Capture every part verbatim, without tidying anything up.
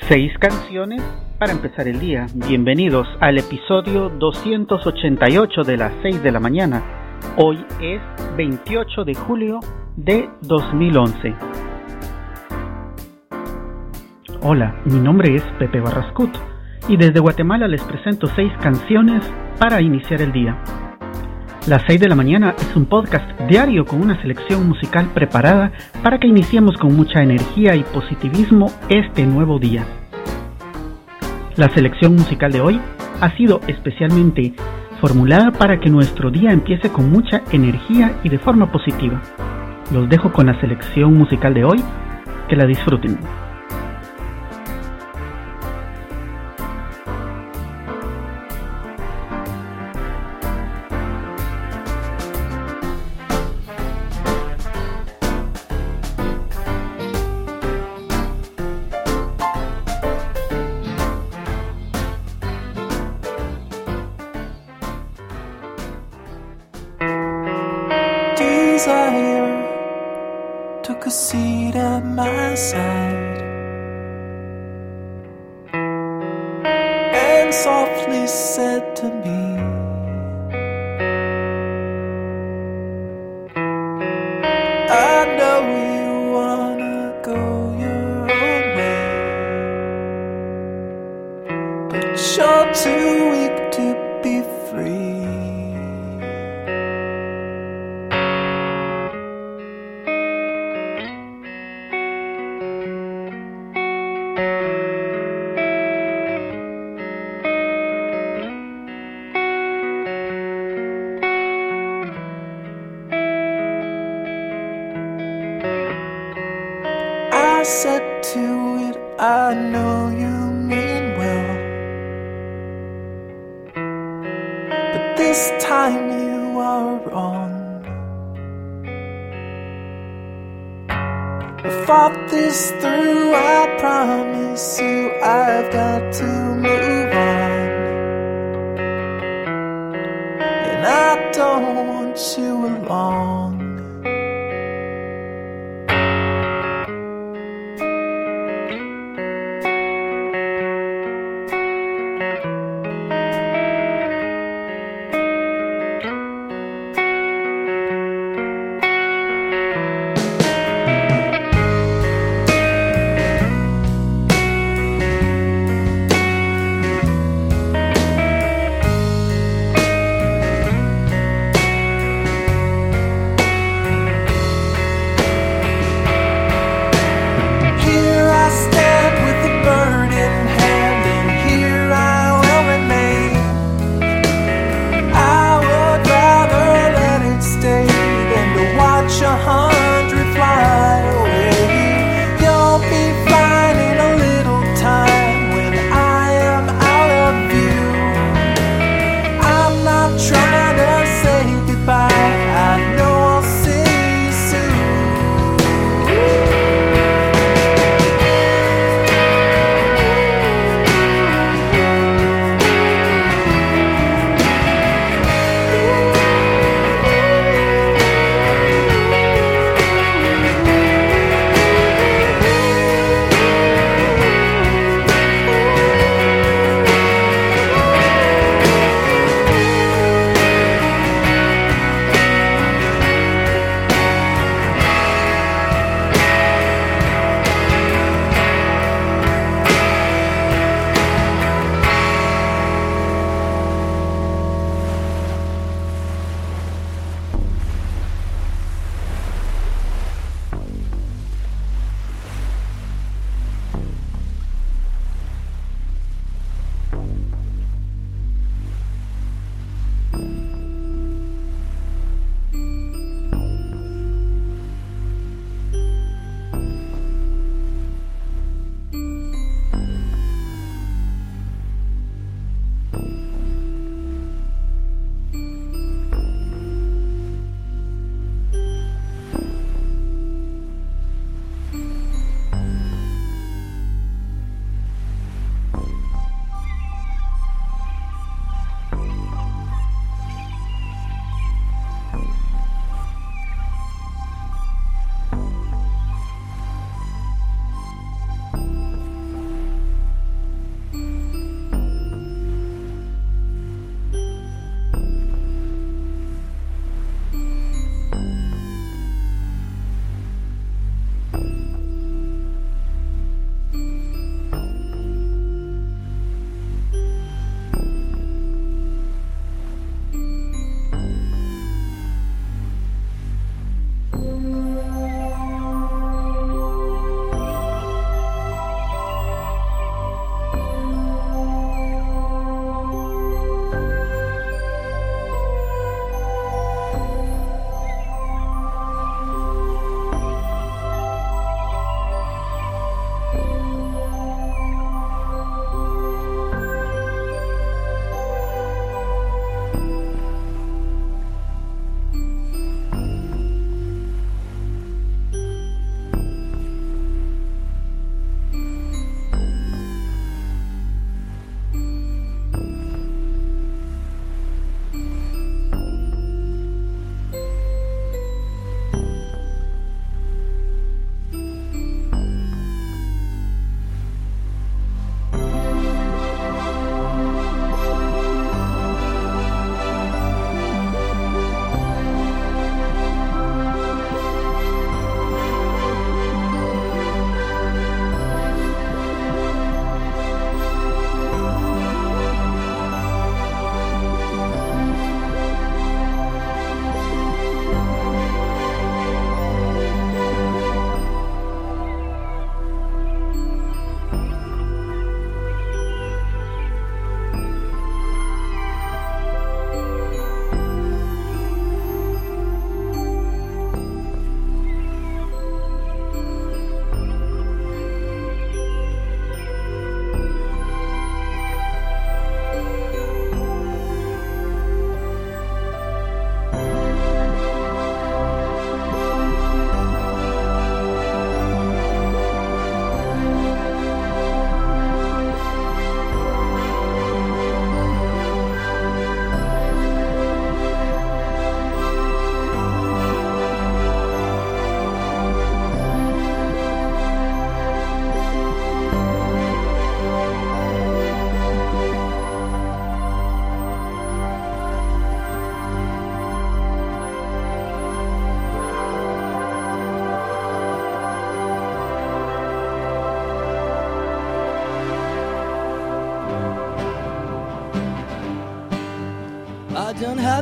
Seis canciones para empezar el día. Bienvenidos al episodio doscientos ochenta y ocho de las seis de la mañana. Hoy es veintiocho de julio de dos mil once. Hola, mi nombre es Pepe Barrascut y desde Guatemala les presento seis canciones para iniciar el día. Las seis de la mañana es un podcast diario con una selección musical preparada para que iniciemos con mucha energía y positivismo este nuevo día. La selección musical de hoy ha sido especialmente formulada para que nuestro día empiece con mucha energía y de forma positiva. Los dejo con la selección musical de hoy, que la disfruten. Desire took a seat at my side and softly said to me, I know you wanna go your own way, but you're too weak to be free. I said to it, I know you mean well, but this time you are wrong. I fought this through, I promise you I've got to move on, and I don't want you along.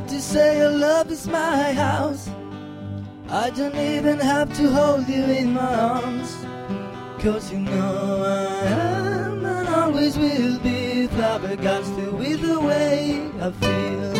have to say your love is my house. I don't even have to hold you in my arms, 'cause you know I am and always will be flabbergasted with the way I feel.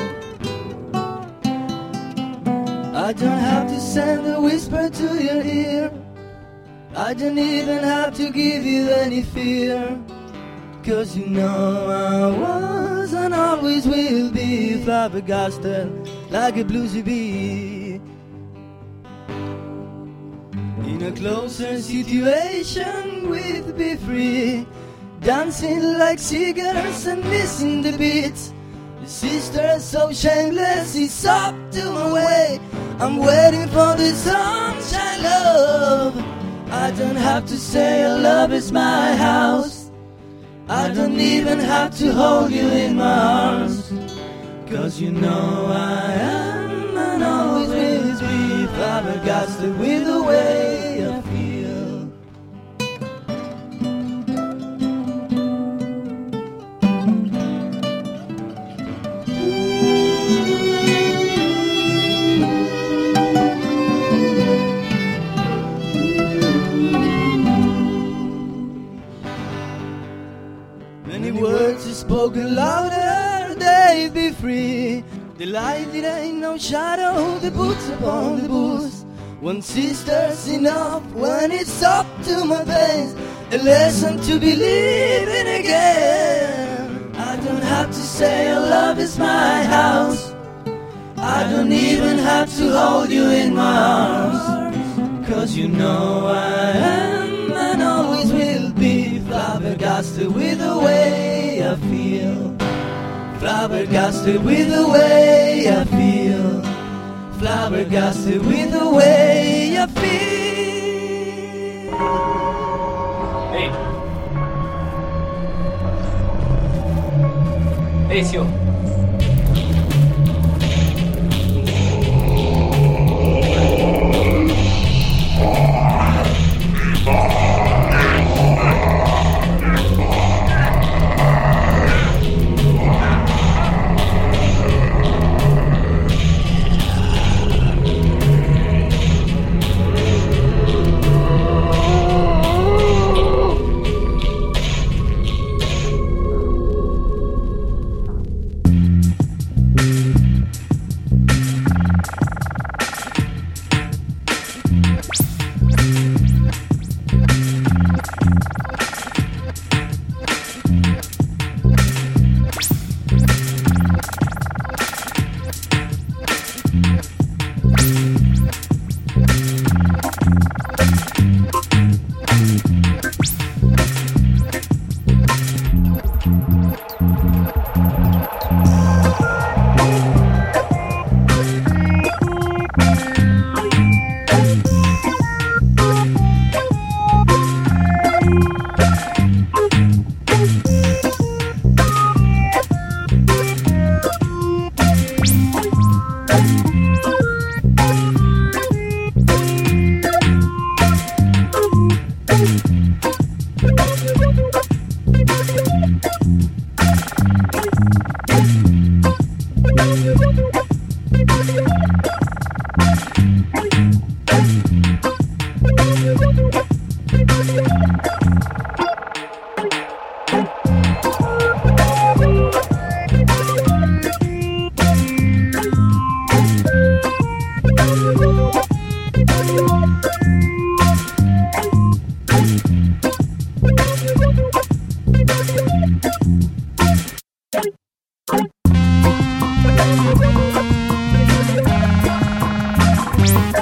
I don't have to send a whisper to your ear. I don't even have to give you any fear, 'cause you know I was and always will be flabbergasted like a bluesy bee. In a closer situation with Be Free, dancing like seagulls and missing the beats. The sister so shameless, it's up to my way. I'm waiting for the sunshine, love. I don't have to say your love is my house. I don't even have to hold you in my arms, 'cause you know I am and always will be flabbergasted with the way I feel. Many words are spoken louder, they be free. The light, it ain't no shadow, the boots upon the boots. One sister's enough when it's up to my veins. A lesson to believe in again. I don't have to say your love is my house. I don't even have to hold you in my arms, 'cause you know I am and always will be flabbergasted with the way I feel. Flabbergasted with the way I feel. Flabbergasted with the way I feel. Ehi! Ehi, zio! Thank you.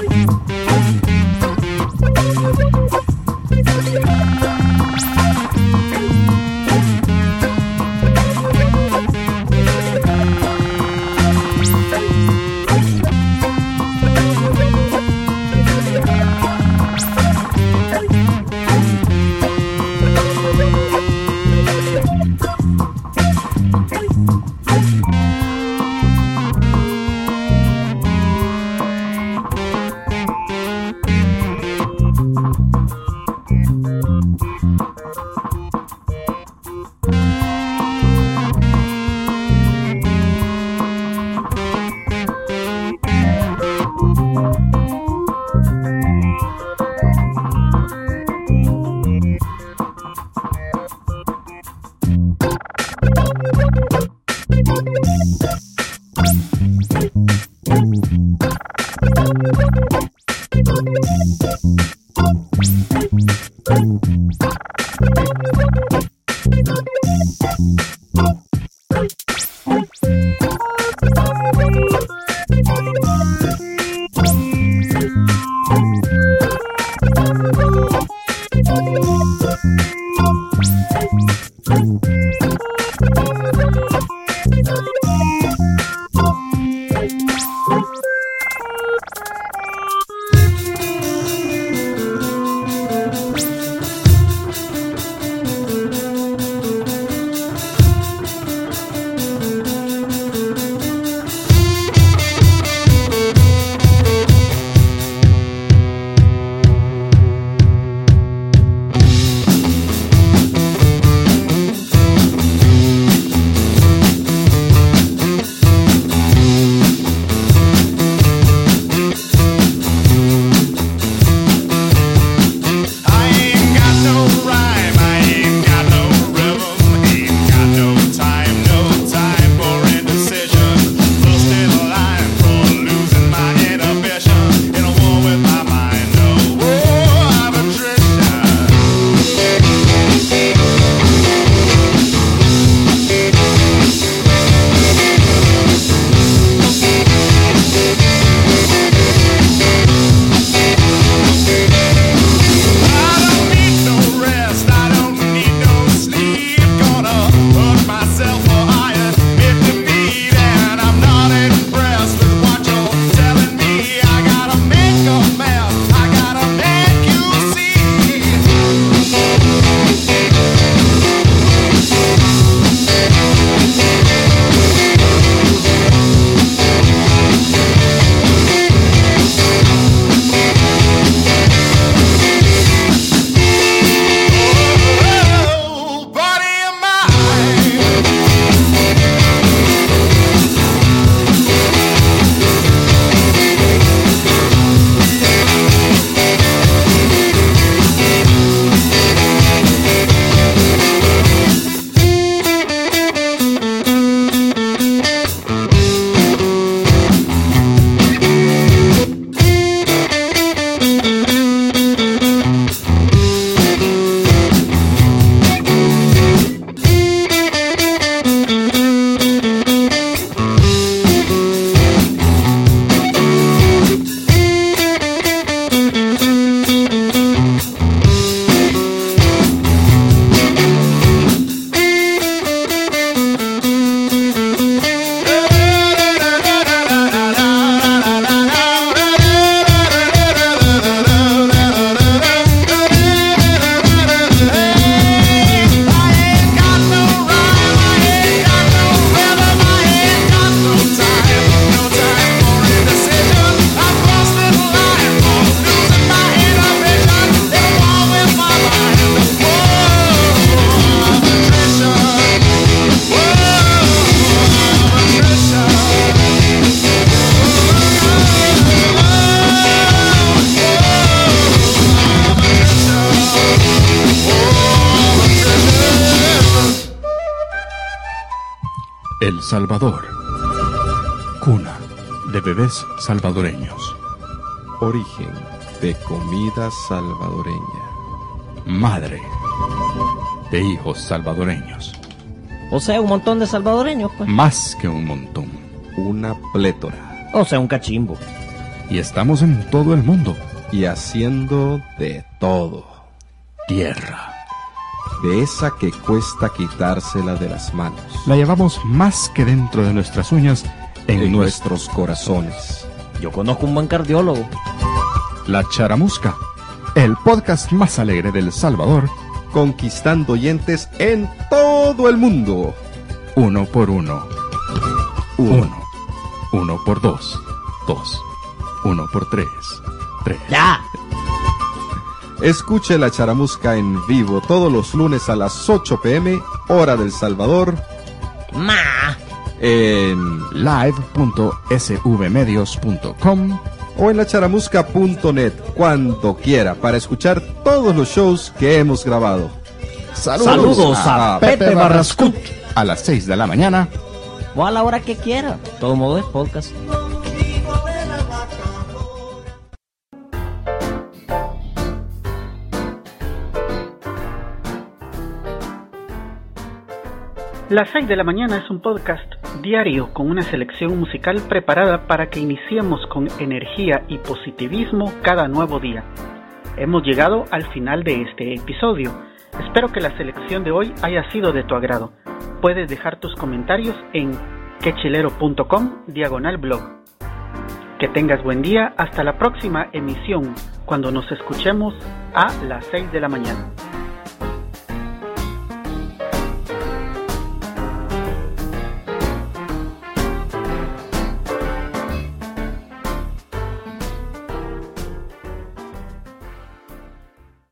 El Salvador, cuna de bebés salvadoreños. Origen de comida salvadoreña. Madre de hijos salvadoreños. O sea, un montón de salvadoreños, pues. Más que un montón. Una plétora. O sea, un cachimbo. Y estamos en todo el mundo. Y haciendo de todo. Tierra. De esa que cuesta quitársela de las manos. La llevamos más que dentro de nuestras uñas en, en nuestros nuestros corazones. Yo conozco un buen cardiólogo. La Charamusca, el podcast más alegre del Salvador, conquistando oyentes en todo el mundo. Uno por uno. Uno. Uno. Uno por dos. Dos. Uno por tres. Tres. ¡Ya! Escuche La Charamusca en vivo todos los lunes a las ocho pe eme, hora del Salvador. ¡Ma! En live punto s v medios punto com o en la charamusca punto net, cuando quiera, para escuchar todos los shows que hemos grabado. Saludos, Saludos a, a Pepe Barrascut. A las seis de la mañana. O a la hora que quiera. Todo modo es podcast. Las seis de la mañana es un podcast diario con una selección musical preparada para que iniciemos con energía y positivismo cada nuevo día. Hemos llegado al final de este episodio. Espero que la selección de hoy haya sido de tu agrado. Puedes dejar tus comentarios en quechilero.com diagonal blog. Que tengas buen día. Hasta la próxima emisión, cuando nos escuchemos a las seis de la mañana.